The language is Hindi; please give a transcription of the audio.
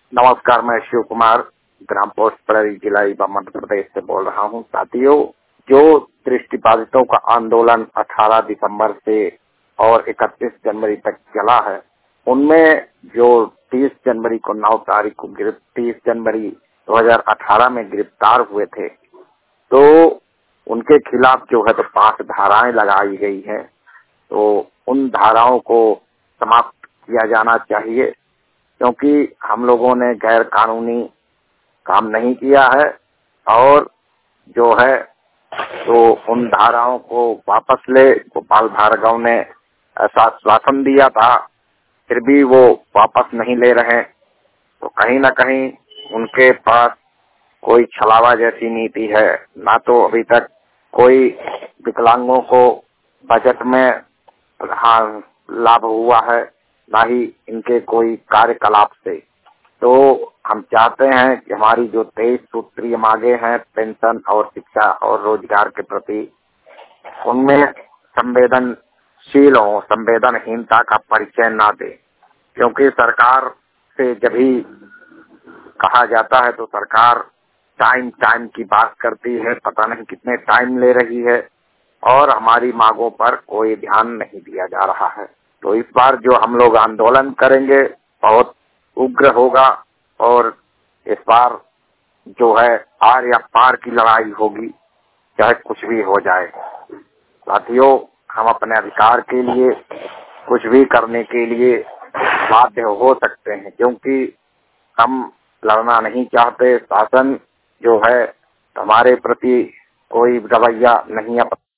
नमस्कार, मैं शिव कुमार ग्राम पोस्ट पड़री जिला रीवा मध्य प्रदेश से बोल रहा हूं। साथियों, जो दृष्टिबाधितों का आंदोलन 18 दिसंबर से और 31 जनवरी तक चला है, उनमें जो 30 जनवरी को 9 तारीख को 30 जनवरी 2018 में गिरफ्तार हुए थे, तो उनके खिलाफ जो है तो 5 धाराएं लगाई गई है। तो उन धाराओं को समाप्त किया जाना चाहिए, क्योंकि हम लोगों ने गैर कानूनी काम नहीं किया है और जो है तो उन धाराओं को वापस ले। गोपाल भार्गव ने ऐसा आश्वासन दिया था, फिर भी वो वापस नहीं ले रहे। तो कहीं न कहीं उनके पास कोई छलावा जैसी नीति है। ना तो अभी तक कोई विकलांगों को बजट में लाभ हुआ है, ना ही इनके कोई कार्यकलाप से। तो हम चाहते हैं कि हमारी जो 23 सूत्रीय मांगे हैं, पेंशन और शिक्षा और रोजगार के प्रति, उनमें संवेदनशील हो, संवेदनहीनता का परिचय ना दे। क्योंकि सरकार से जब भी कहा जाता है तो सरकार टाइम की बात करती है, पता नहीं कितने टाइम ले रही है और हमारी मांगों पर कोई ध्यान नहीं दिया जा रहा है। तो इस बार जो हम लोग आंदोलन करेंगे बहुत उग्र होगा और इस बार जो है आर या पार की लड़ाई होगी, चाहे कुछ भी हो जाए। साथियों, हम अपने अधिकार के लिए कुछ भी करने के लिए बाध्य हो सकते हैं, क्योंकि हम लड़ना नहीं चाहते। शासन जो है हमारे प्रति कोई रवैया नहीं